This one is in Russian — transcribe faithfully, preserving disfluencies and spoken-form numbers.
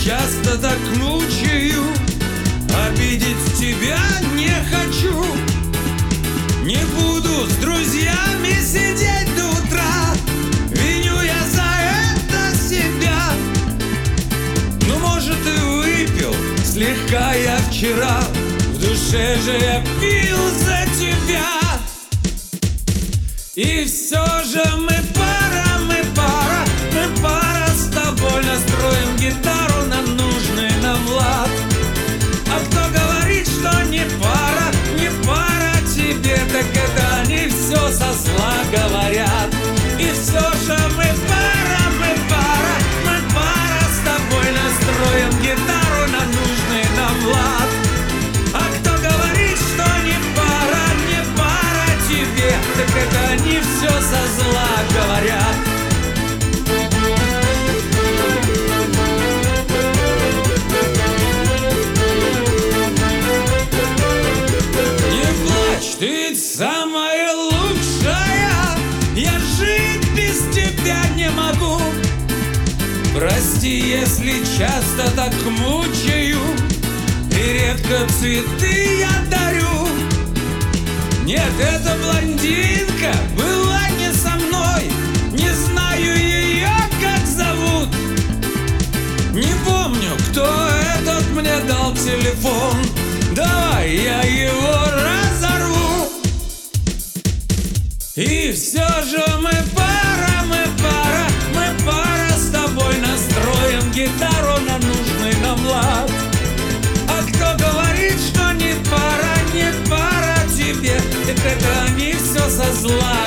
часто так мучаю, обидеть тебя не хочу. Не буду с друзьями сидеть до утра, виню я за это себя. Ну, может, и выпил слегка я вчера, в душе же я пил за тебя. И все же мы пара, мы пара, мы пара с тобой. Настроим гитару на нужный нам лад. А кто говорит, что не пара, не пара тебе, так это они все со зла говорят. И все же мы пара, мы пара, мы пара с тобой. Настроим гитару на нужный нам лад. А кто говорит, что не пара, не пара тебе, так это они все со зла говорят. Ты ведь самая лучшая, я жить без тебя не могу. Прости, если часто так мучаю и редко цветы я дарю. Нет, эта блондинка была не со мной, не знаю ее, как зовут. Не помню, кто этот мне дал телефон, давай я его разорву. И все же мы пара, мы пара, мы пара с тобой. Настроим гитару на нужный нам лад. А кто говорит, что не пара, не пара тебе, так это они все со зла